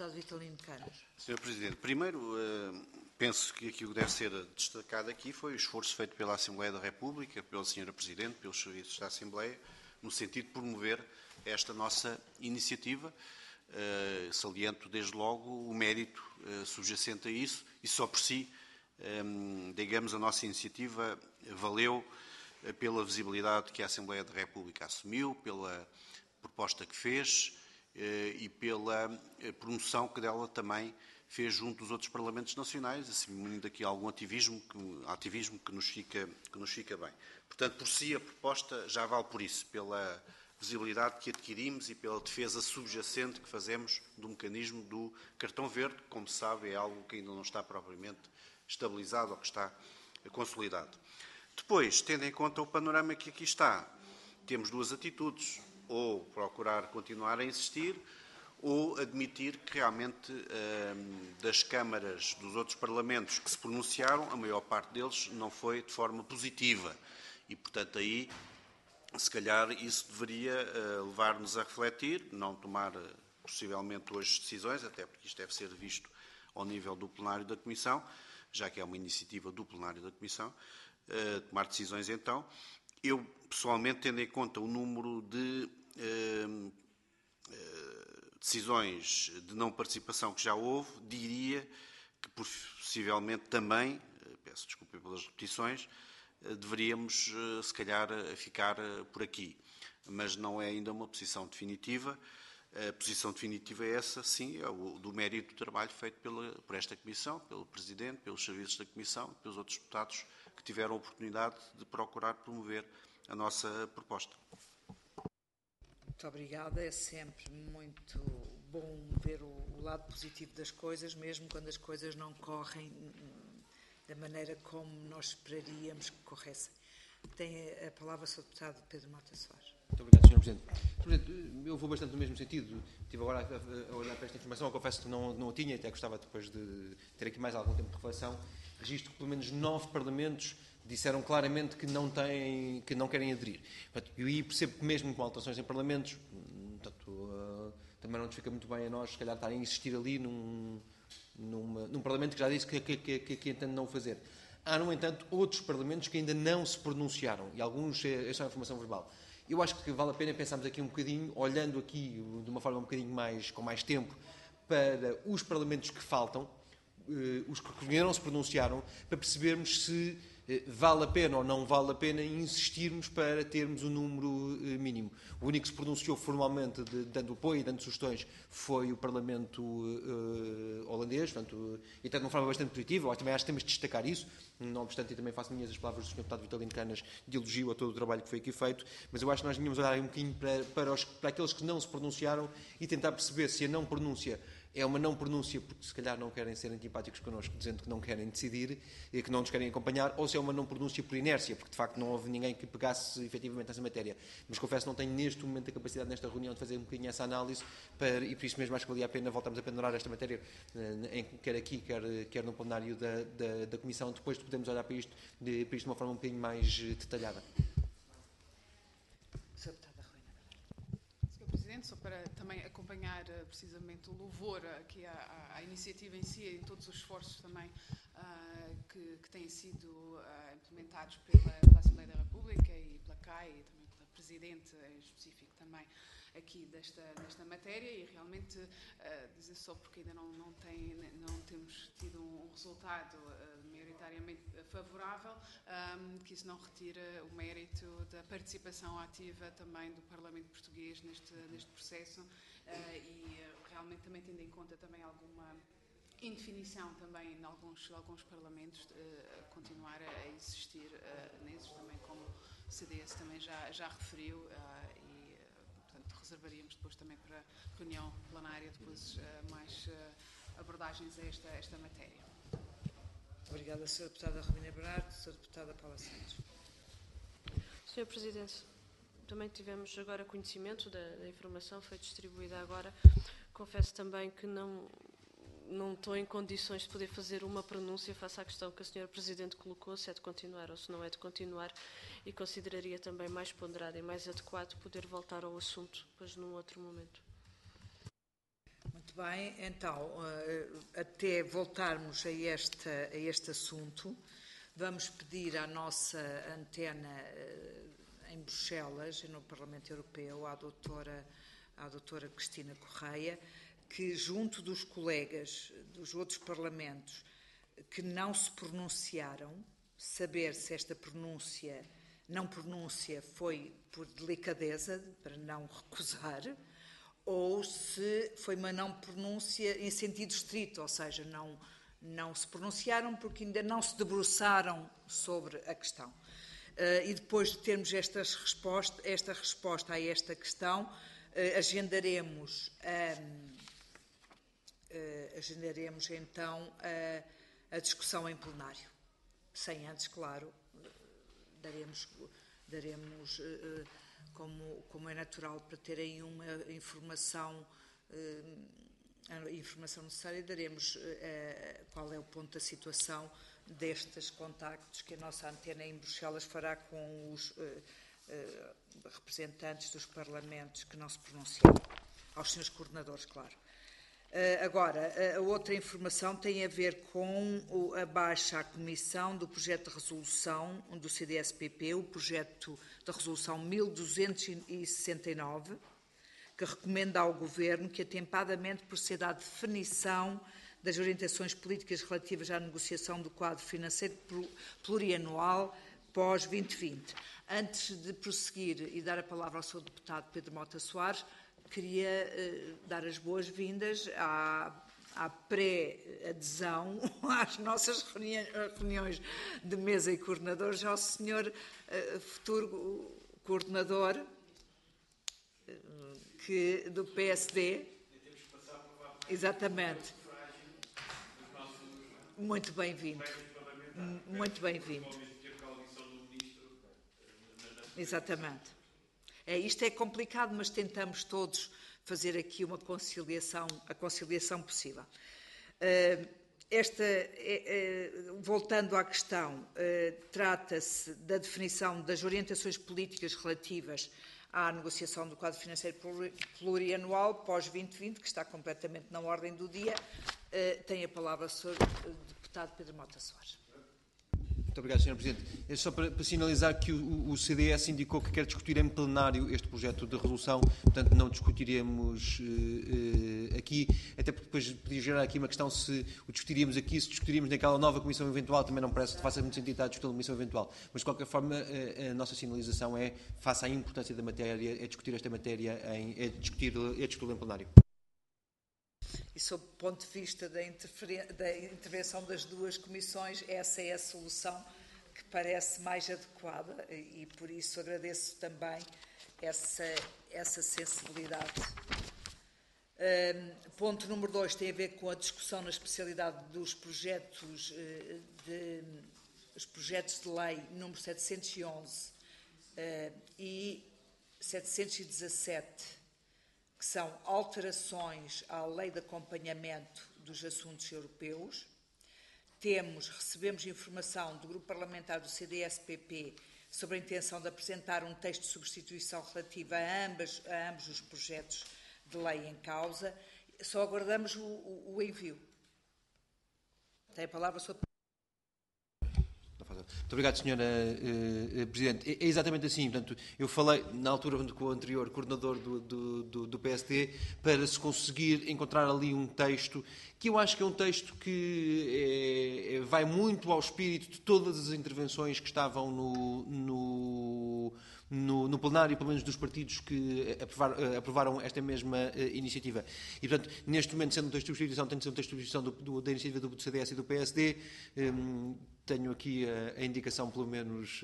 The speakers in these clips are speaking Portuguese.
Deputado Vitalino Canas. Sr. Presidente, primeiro, penso que aquilo que deve ser destacado aqui foi o esforço feito pela Assembleia da República, pela Sra. Presidente, pelos serviços da Assembleia, no sentido de promover esta nossa iniciativa. Saliento desde logo o mérito subjacente a isso, e só por si, digamos, a nossa iniciativa valeu pela visibilidade que a Assembleia da República assumiu, pela proposta que fez e pela promoção que dela também fez junto dos outros Parlamentos Nacionais, assumindo aqui algum ativismo que nos fica bem. Portanto, por si a proposta já vale por isso, pela visibilidade que adquirimos e pela defesa subjacente que fazemos do mecanismo do cartão verde, que, como se sabe, é algo que ainda não está propriamente estabilizado ou que está consolidado. Depois, tendo em conta o panorama que aqui está, temos duas atitudes: ou procurar continuar a insistir, ou admitir que realmente das câmaras dos outros Parlamentos que se pronunciaram, a maior parte deles não foi de forma positiva. E, portanto, aí, se calhar, isso deveria levar-nos a refletir, não tomar possivelmente hoje decisões, até porque isto deve ser visto ao nível do plenário da Comissão, já que é uma iniciativa do plenário da Comissão, tomar decisões então. Eu, pessoalmente, tendo em conta o número de decisões de não participação que já houve, diria que possivelmente também, peço desculpa pelas repetições, deveríamos, se calhar, ficar por aqui. Mas não é ainda uma posição definitiva. A posição definitiva é essa, sim, é o do mérito do trabalho feito por esta Comissão, pelo Presidente, pelos serviços da Comissão, pelos outros deputados que tiveram a oportunidade de procurar promover a nossa proposta. Muito obrigada. É sempre muito bom ver o lado positivo das coisas, mesmo quando as coisas não correm da maneira como nós esperaríamos que corressem. Tem a palavra o Sr. Deputado Pedro Mota Soares. Muito obrigado, Sr. Presidente. Sr. Presidente, eu vou bastante no mesmo sentido. Estive agora a olhar para esta informação, eu confesso que não a tinha, até gostava depois de ter aqui mais algum tempo de reflexão. Registro que pelo menos 9 Parlamentos disseram claramente que não querem aderir. Portanto, eu aí percebo que mesmo com alterações em Parlamentos, também não nos fica muito bem a nós, se calhar, estarem a insistir ali num Parlamento que já disse que entende não o fazer. Há, no entanto, outros Parlamentos que ainda não se pronunciaram, e alguns é só informação verbal. Eu acho que vale a pena pensarmos aqui um bocadinho, olhando aqui de uma forma um bocadinho com mais tempo, para os Parlamentos que faltam, os que ainda não se pronunciaram, para percebermos se vale a pena ou não vale a pena insistirmos para termos um número mínimo. O único que se pronunciou formalmente dando apoio e dando sugestões foi o Parlamento holandês, portanto, e até de uma forma bastante positiva. Eu também acho que temos de destacar isso. Não obstante, e também faço minhas as palavras do Sr. Deputado Vitalino Canas de elogio a todo o trabalho que foi aqui feito, mas eu acho que nós devíamos olhar um bocadinho para aqueles que não se pronunciaram e tentar perceber se a não pronúncia é uma não pronúncia porque se calhar não querem ser antipáticos connosco, dizendo que não querem decidir e que não nos querem acompanhar, ou se é uma não pronúncia por inércia, porque de facto não houve ninguém que pegasse efetivamente essa matéria. Mas confesso que não tenho neste momento a capacidade nesta reunião de fazer um bocadinho essa análise e por isso mesmo acho que valia a pena voltarmos a pendurar esta matéria, quer aqui, quer no plenário da Comissão, depois de podermos olhar para isto de uma forma um bocadinho mais detalhada. Só para também acompanhar precisamente o louvor aqui à iniciativa em si e em todos os esforços também que têm sido implementados pela Assembleia da República e pela CAI e também pela Presidente em específico também aqui desta matéria, e realmente dizer só porque ainda não temos tido um resultado maioritariamente favorável, que isso não retira o mérito da participação ativa também do Parlamento Português neste processo e realmente também tendo em conta também alguma indefinição também em alguns Parlamentos, continuar a existir nesses também, como o CDS também já referiu, e portanto reservaríamos depois também para reunião plenária depois mais abordagens a esta matéria. Obrigada, Sra. Deputada Romina Bernardo. Sra. Deputada Paula Santos. Sr. Presidente, também tivemos agora conhecimento da informação, foi distribuída agora. Confesso também que não estou em condições de poder fazer uma pronúncia face à questão que a Sra. Presidente colocou, se é de continuar ou se não é de continuar, e consideraria também mais ponderado e mais adequado poder voltar ao assunto, depois num outro momento. Muito Muito bem, então, até voltarmos a este assunto, vamos pedir à nossa antena em Bruxelas, no Parlamento Europeu, à doutora Cristina Correia, que junto dos colegas dos outros parlamentos que não se pronunciaram, saber se esta não pronúncia foi por delicadeza, para não recusar, ou se foi uma não pronúncia em sentido estrito, ou seja, não se pronunciaram porque ainda não se debruçaram sobre a questão. E depois de termos esta resposta a esta questão, agendaremos então a discussão em plenário. Sem antes, claro, daremos como é natural, para terem uma informação necessária, daremos qual é o ponto da situação destes contactos que a nossa antena em Bruxelas fará com os representantes dos parlamentos que não se pronunciaram, aos senhores coordenadores, claro. Agora, a outra informação tem a ver com a baixa à Comissão do projeto de resolução do CDS-PP, o projeto de resolução 1269, que recomenda ao Governo que atempadamente proceda à definição das orientações políticas relativas à negociação do quadro financeiro plurianual pós-2020. Antes de prosseguir e dar a palavra ao Sr. Deputado Pedro Mota Soares, queria dar as boas-vindas à pré-adesão às nossas reuniões de mesa e coordenadores ao Sr. Futuro Coordenador do PSD. Exatamente. Muito bem-vindo. Muito bem-vindo. Exatamente. Isto é complicado, mas tentamos todos fazer aqui a conciliação possível. Voltando à questão, trata-se da definição das orientações políticas relativas à negociação do quadro financeiro plurianual pós-2020, que está completamente na ordem do dia. Tem a palavra o Sr. Deputado Pedro Mota Soares. Muito obrigado, Sr. Presidente. É só para sinalizar que o CDS indicou que quer discutir em plenário este projeto de resolução, portanto não discutiremos aqui, até porque depois podia gerar aqui uma questão se o discutiríamos aqui, se discutiríamos naquela nova comissão eventual, também não parece que faça muito sentido estar a discutir a comissão eventual. Mas de qualquer forma, a nossa sinalização é, face à importância da matéria, é discutir esta matéria, é discuti-la em plenário. E, sob o ponto de vista da intervenção das duas comissões, essa é a solução que parece mais adequada e, por isso, agradeço também essa sensibilidade. Ponto número 2 tem a ver com a discussão na especialidade dos projetos de lei número 711 e 717, que são alterações à lei de acompanhamento dos assuntos europeus. Recebemos informação do grupo parlamentar do CDS-PP sobre a intenção de apresentar um texto de substituição relativo a ambos os projetos de lei em causa. Só aguardamos o envio. Tem a palavra, Sr. Muito obrigado, Sra. Presidente. É exatamente assim. Portanto, eu falei, na altura, com o anterior coordenador do PSD, para se conseguir encontrar ali um texto que eu acho que é um texto que vai muito ao espírito de todas as intervenções que estavam no plenário, pelo menos dos partidos que aprovaram esta mesma iniciativa. E, portanto, neste momento, sendo um texto de substituição, tem de ser um texto de substituição da iniciativa do CDS e do PSD. Tenho aqui a indicação, pelo menos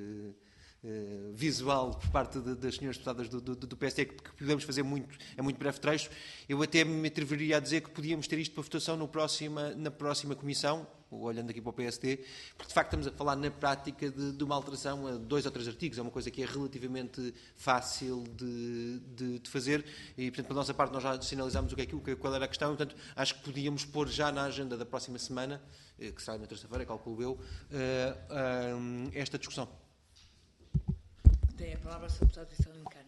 visual, por parte das senhoras deputadas do PSD, que podemos fazer a muito breve trecho. Eu até me atreveria a dizer que podíamos ter isto para votação na próxima comissão, olhando aqui para o PSD, porque de facto estamos a falar na prática de uma alteração a 2 ou 3 artigos, é uma coisa que é relativamente fácil de fazer e, portanto, pela nossa parte nós já sinalizámos qual era a questão, e, portanto, acho que podíamos pôr já na agenda da próxima semana, que será na terça-feira, calculo eu, esta discussão. Tem a palavra o Sr. Deputado Vitorino Canas.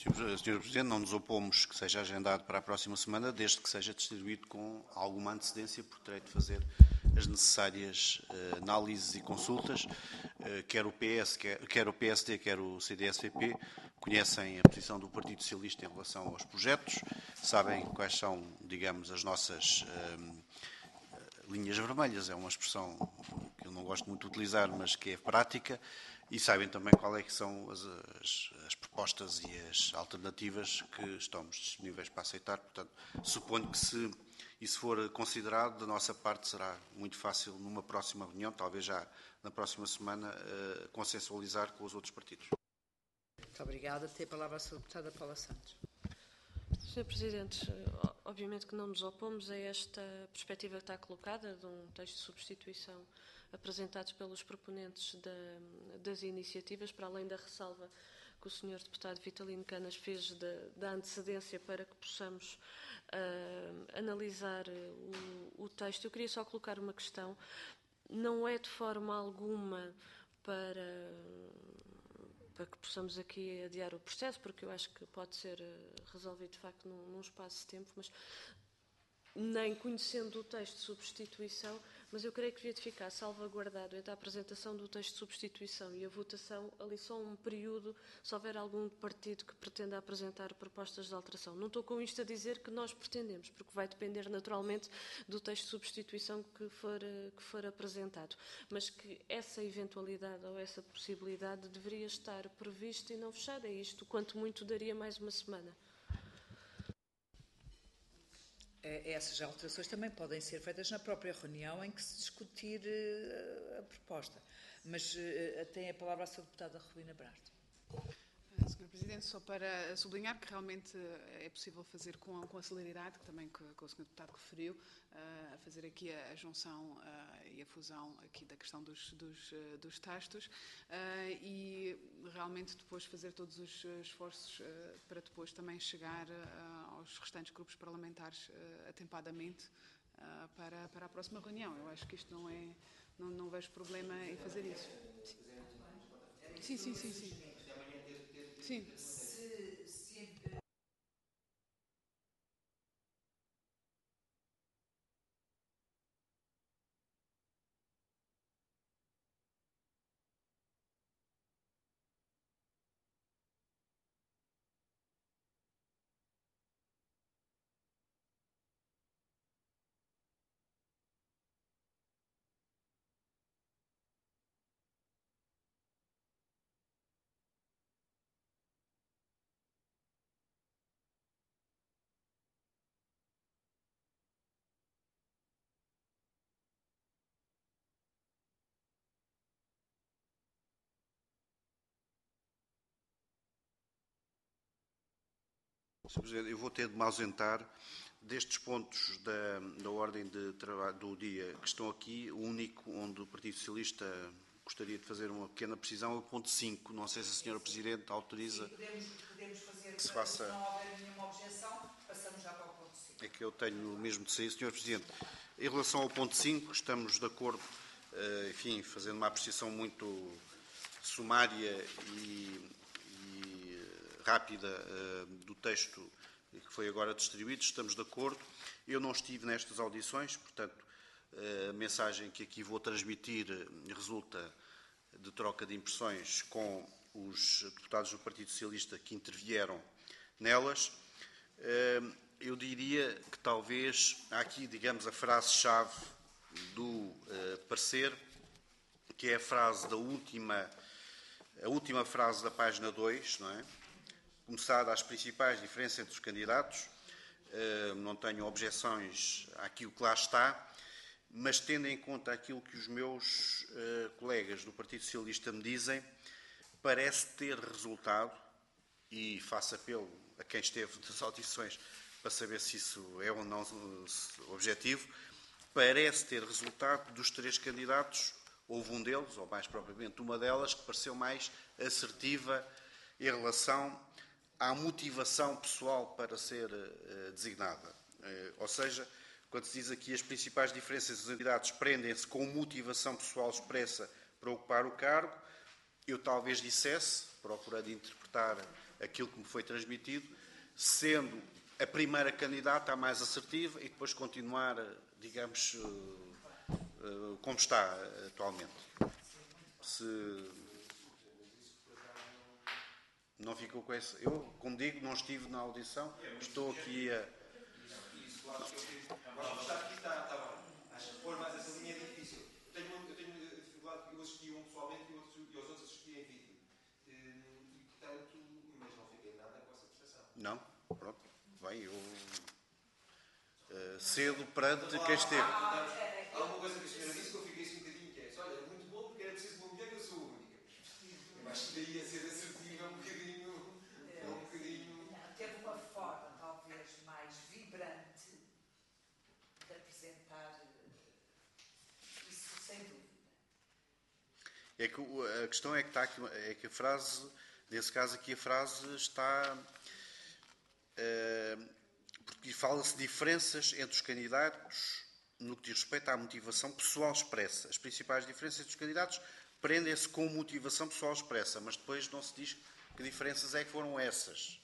Sr. Presidente, não nos opomos que seja agendado para a próxima semana, desde que seja distribuído com alguma antecedência, porque terei de fazer as necessárias análises e consultas. Quer o PS, quer o PSD, quer o CDS-PP conhecem a posição do Partido Socialista em relação aos projetos, sabem quais são, digamos, as nossas linhas vermelhas, é uma expressão que eu não gosto muito de utilizar, mas que é prática, e sabem também qual é que são as propostas e as alternativas que estamos disponíveis para aceitar. Portanto, suponho que se isso for considerado, da nossa parte será muito fácil, numa próxima reunião, talvez já na próxima semana, consensualizar com os outros partidos. Muito obrigada. Tem a palavra a Sra. Deputada Paula Santos. Sr. Presidente, obviamente que não nos opomos a esta perspectiva que está colocada de um texto de substituição apresentados pelos proponentes das iniciativas, para além da ressalva que o Sr. Deputado Vitalino Canas fez da antecedência para que possamos analisar o texto. Eu queria só colocar uma questão. Não é de forma alguma para que possamos aqui adiar o processo, porque eu acho que pode ser resolvido de facto num espaço de tempo, mas nem conhecendo o texto de substituição, mas eu creio que devia de ficar salvaguardado entre a apresentação do texto de substituição e a votação ali só um período, se houver algum partido que pretenda apresentar propostas de alteração. Não estou com isto a dizer que nós pretendemos, porque vai depender naturalmente do texto de substituição que for apresentado, mas que essa eventualidade ou essa possibilidade deveria estar prevista e não fechada. E isto, quanto muito, daria mais uma semana. Essas alterações também podem ser feitas na própria reunião em que se discutir a proposta. Mas tem a palavra a Sra. Deputada Ruina Brarte. Sr. Presidente, só para sublinhar que realmente é possível fazer com a celeridade, que também que o Sr. Deputado referiu, a fazer aqui a junção e a fusão aqui da questão dos textos e realmente depois fazer todos os esforços para depois também chegar aos restantes grupos parlamentares atempadamente para a próxima reunião. Eu acho que isto não vejo problema em fazer isso. Sim. Sim. Sr. Presidente, eu vou ter de me ausentar destes pontos da ordem de trabalho do dia que estão aqui. O único onde o Partido Socialista gostaria de fazer uma pequena precisão é o ponto 5. Não sei se a Sra. Presidente autoriza. Podemos fazer, que se faça... se não houver nenhuma objeção, passamos já para o ponto 5. É que eu tenho mesmo de sair, Sr. Presidente. Em relação ao ponto 5, estamos de acordo, enfim, fazendo uma apreciação muito sumária e rápida do texto que foi agora distribuído, estamos de acordo. Eu não estive nestas audições, portanto, a mensagem que aqui vou transmitir resulta de troca de impressões com os deputados do Partido Socialista que intervieram nelas. Eu diria que talvez há aqui, digamos, a frase-chave do parecer, que é a frase da a última frase da página 2, não é? Começada às principais diferenças entre os candidatos, não tenho objeções àquilo que lá está, mas tendo em conta aquilo que os meus colegas do Partido Socialista me dizem, parece ter resultado, e faço apelo a quem esteve nas audições para saber se isso é ou não objetivo, parece ter resultado dos 3 candidatos, houve um deles, ou mais propriamente uma delas, que pareceu mais assertiva em relação à motivação pessoal para ser designada. Ou seja, quando se diz aqui as principais diferenças dos candidatos prendem-se com motivação pessoal expressa para ocupar o cargo, eu talvez dissesse, procurando interpretar aquilo que me foi transmitido, sendo a primeira candidata a mais assertiva e depois continuar, digamos, como está atualmente. Se não ficou com esse... Eu, como digo, não estive na audição, estou aqui a... Acho que for mais essa linha é difícil. Eu tenho dificuldade que eu assisti um pessoalmente e os outros assisti em vídeo. E, portanto, mas não fiquei nada com essa percepção. Não? Pronto. Bem, eu... cedo perante quem esteve. Há uma coisa que a senhora disse que eu fiquei assim um bocadinho, que é, olha, é muito bom porque era preciso uma mulher, eu sou a única. Eu acho que daí a ser assertivo é um bocadinho... Não, teve uma forma, talvez, mais vibrante de apresentar isso, sem dúvida. É que a questão é que está aqui, é que a frase, nesse caso aqui a frase está... porque fala-se de diferenças entre os candidatos no que diz respeito à motivação pessoal expressa. As principais diferenças entre os candidatos prendem-se com motivação pessoal expressa, mas depois não se diz que diferenças é que foram essas.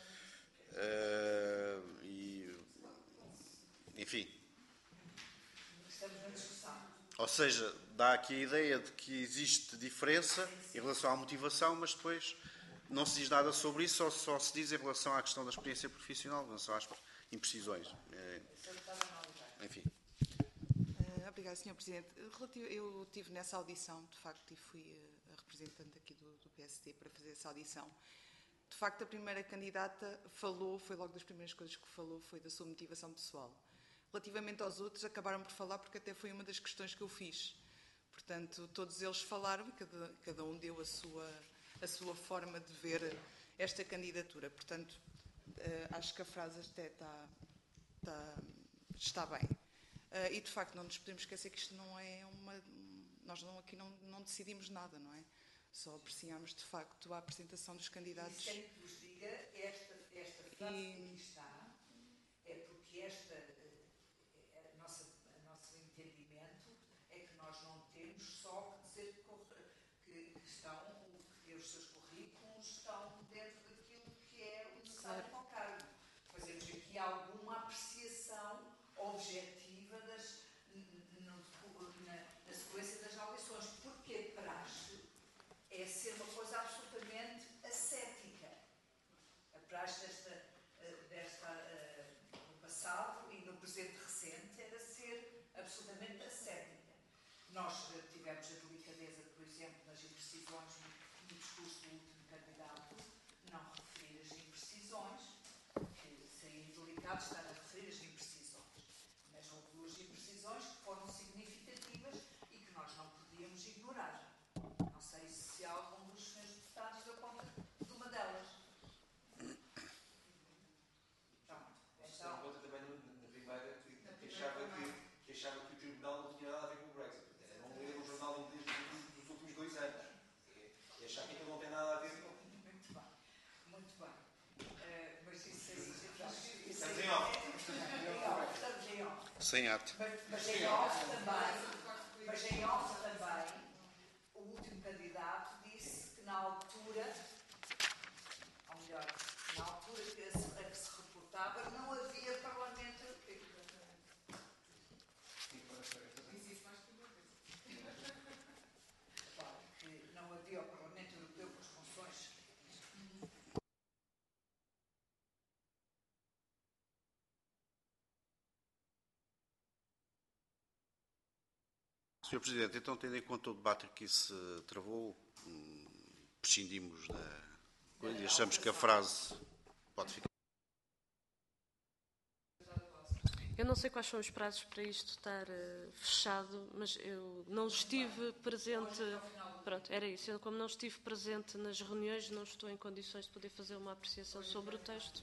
Enfim. Estamos na discussão. Ou seja, dá aqui a ideia de que existe diferença em relação à motivação, mas depois não se diz nada sobre isso, só se diz em relação à questão da experiência profissional, em relação às imprecisões. Enfim. Obrigada, Sr. Presidente. Eu estive nessa audição, de facto, e fui a representante aqui do PSD para fazer essa audição. De facto, a primeira candidata falou, foi logo das primeiras coisas que falou, foi da sua motivação pessoal. Relativamente aos outros, acabaram por falar porque até foi uma das questões que eu fiz. Portanto, todos eles falaram e cada um deu a sua forma de ver esta candidatura. Portanto, acho que a frase até está bem. E, de facto, não nos podemos esquecer que isto não é uma... Nós aqui não decidimos nada, não é? Só apreciamos, de facto, a apresentação dos candidatos. E sem que vos diga, esta frase que aqui está, é porque nosso entendimento é que nós não temos só que dizer que os seus currículos estão dentro daquilo que é o necessário para o cargo. Fazemos aqui alguma apreciação objetiva na sequência das audições, porque a praxe é ser uma coisa absolutamente ascética. A praxe no passado e no presente recente era ser absolutamente ascética. Nós tivemos a delicadeza, por exemplo, nas imprecisões no discurso do último candidato, não referir as imprecisões, que seria indelicado estar a referir as imprecisões. Mas houve duas imprecisões que foram significativas e que nós não podíamos ignorar. Não sei se algum dos senhores deputados deu conta de uma delas. Então, conta também na primeira que achava que o Tribunal não tinha nada a ver com o Brexit. Era não ler o jornal inglês dos últimos 2 anos. E achar que aquilo não tem nada a ver com... Muito bem. Muito bem. Mas isso aí... Estamos em off. Estamos em off. Sem ato. Mas em off também, o último candidato disse que na altura, ou melhor, na altura a que se reportava, não havia Parlamento Europeu. Disse isso mais que uma vez. Claro, que não havia o Parlamento Europeu com as funções. Sr. Presidente, então, tendo em conta o debate que se travou, prescindimos da coisa e achamos que a frase pode ficar. Eu não sei quais são os prazos para isto estar fechado, mas eu não estive presente. Pronto, era isso. Eu, como não estive presente nas reuniões, não estou em condições de poder fazer uma apreciação sobre o texto.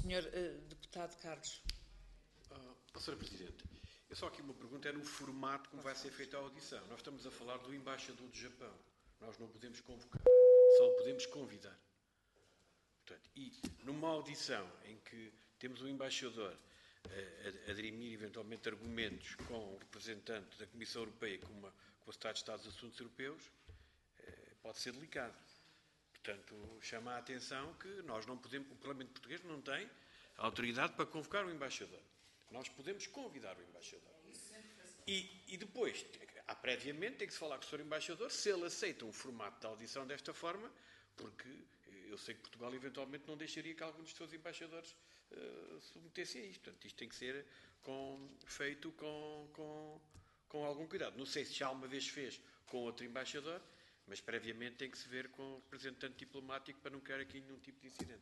Senhor Deputado Carlos. Sra. Presidente, é só aqui uma pergunta, é no formato como vai ser feita a audição. Nós estamos a falar do embaixador do Japão. Nós não podemos convocar, só o podemos convidar. Portanto, e numa audição em que temos o embaixador a dirimir eventualmente argumentos com o representante da Comissão Europeia com o Estado de Estados dos Assuntos Europeus, pode ser delicado. Portanto, chama a atenção que nós não podemos, o Parlamento Português não tem autoridade para convocar o embaixador. Nós podemos convidar o embaixador. E depois, previamente, tem que se falar com o Sr. Embaixador se ele aceita um formato de audição desta forma, porque eu sei que Portugal eventualmente não deixaria que alguns dos seus embaixadores submetessem a isto. Portanto, isto tem que ser feito com algum cuidado. Não sei se já uma vez fez com outro embaixador, mas previamente tem que se ver com o representante diplomático para não criar aqui nenhum tipo de incidente.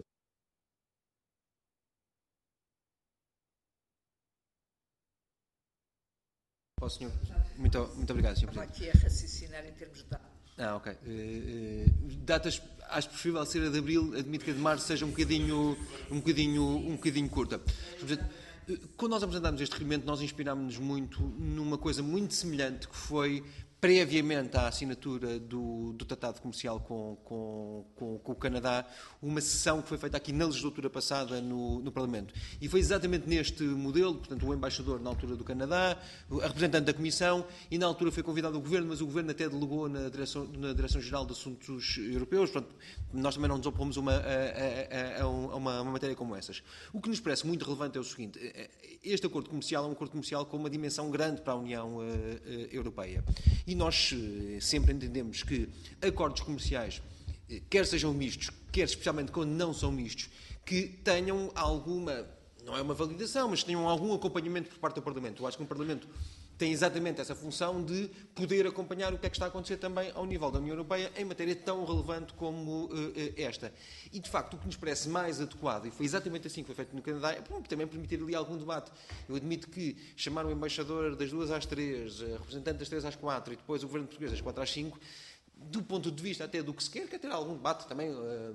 Senhor. Muito obrigado, Sr. Estava Presidente. aqui a raciocinar em termos de datas. Ok. Datas, acho preferível ser a de abril, admito que a de março seja um bocadinho curta. Quando nós apresentámos este requerimento, nós inspirámos-nos muito numa coisa muito semelhante que foi previamente à assinatura do Tratado Comercial com o Canadá, uma sessão que foi feita aqui na legislatura passada no Parlamento. E foi exatamente neste modelo, portanto, o embaixador na altura do Canadá, a representante da Comissão, e na altura foi convidado o Governo, mas o Governo até delegou na Direção-Geral de Assuntos Europeus. Portanto, nós também não nos opomos a uma matéria como essas. O que nos parece muito relevante é o seguinte: este acordo comercial é um acordo comercial com uma dimensão grande para a União Europeia. E nós sempre entendemos que acordos comerciais, quer sejam mistos, quer especialmente quando não são mistos, que tenham alguma, não é uma validação, mas tenham algum acompanhamento por parte do Parlamento. Eu acho que o Parlamento tem exatamente essa função de poder acompanhar o que é que está a acontecer também ao nível da União Europeia em matéria tão relevante como esta. E, de facto, o que nos parece mais adequado, e foi exatamente assim que foi feito no Canadá, é também permitir ali algum debate. Eu admito que chamar o embaixador das 2 às 3, a representante das 3 às 4 e depois o Governo Português das 4 às 5, do ponto de vista até do que se quer ter algum debate também,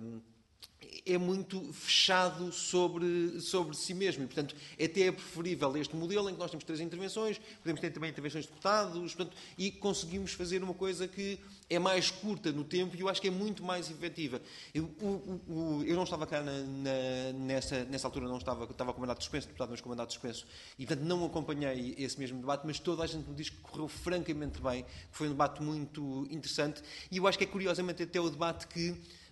é muito fechado sobre si mesmo. E, portanto, até é preferível este modelo em que nós temos 3 intervenções, podemos ter também intervenções de deputados, portanto, e conseguimos fazer uma coisa que é mais curta no tempo e eu acho que é muito mais efetiva. Eu não estava cá nessa altura, não estava com mandato de suspenso, deputado, mas com mandato de suspenso, e, portanto, não acompanhei esse mesmo debate, mas toda a gente me diz que correu francamente bem, que foi um debate muito interessante, e eu acho que é curiosamente até o debate que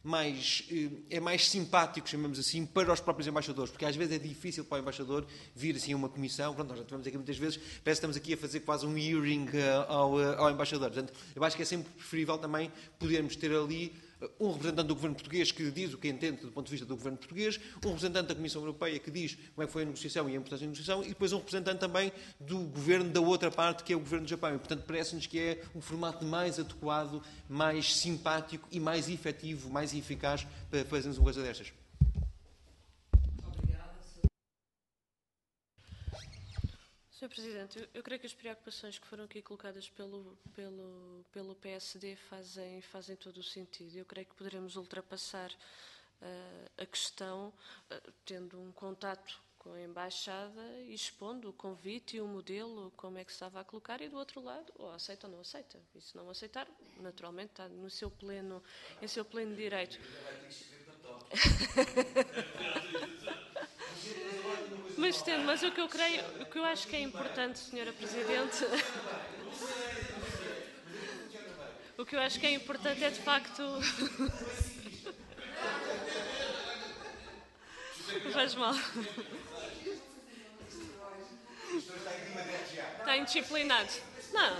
é mais simpático, chamamos assim, para os próprios embaixadores, porque às vezes é difícil para o embaixador vir assim a uma comissão. Pronto, nós já tivemos aqui muitas vezes, parece que estamos aqui a fazer quase um hearing ao embaixador. Portanto, eu acho que é sempre preferível também podermos ter ali um representante do Governo Português que diz o que entende do ponto de vista do Governo Português, um representante da Comissão Europeia que diz como é que foi a negociação e a importância da negociação, e depois um representante também do Governo da outra parte, que é o Governo do Japão. E, portanto, parece-nos que é um formato mais adequado, mais simpático e mais efetivo, mais eficaz para fazermos uma coisa destas. Sr. Presidente, eu creio que as preocupações que foram aqui colocadas pelo PSD fazem todo o sentido. Eu creio que poderemos ultrapassar a questão tendo um contato com a Embaixada e expondo o convite e o modelo, como é que se estava a colocar, e do outro lado, ou aceita ou não aceita. E se não aceitar, naturalmente está em seu pleno direito. Mas o que eu acho que é importante, Sra. Presidente, o que eu acho que é importante é, de facto, não faz mal. Está indisciplinado. Não.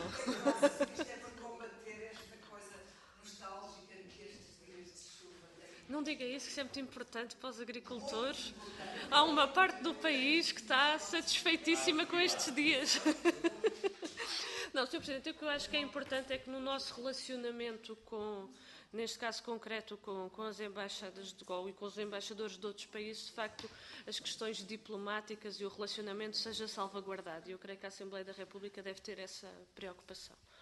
Não diga isso, que isso é muito importante para os agricultores. Há uma parte do país que está satisfeitíssima com estes dias. Não, Sr. Presidente, o que eu acho que é importante é que no nosso relacionamento neste caso concreto, com as embaixadas de GOL e com os embaixadores de outros países, de facto, as questões diplomáticas e o relacionamento seja salvaguardado. E eu creio que a Assembleia da República deve ter essa preocupação.